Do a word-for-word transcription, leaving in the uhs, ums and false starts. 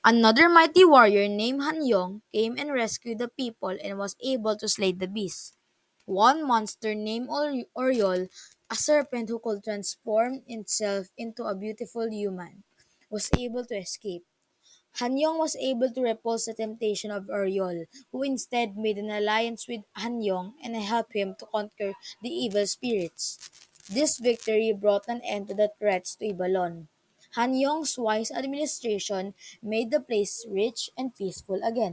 Another mighty warrior named Hanyong came and rescued the people and was able to slay the beast. One monster named Or- Oriol, a serpent who could transform itself into a beautiful human, was able to escape. Hanyong was able to repulse the temptation of Oriol, who instead made an alliance with Hanyong and helped him to conquer the evil spirits. This victory brought an end to the threats to Ibalon. Hanyong's wise administration made the place rich and peaceful again.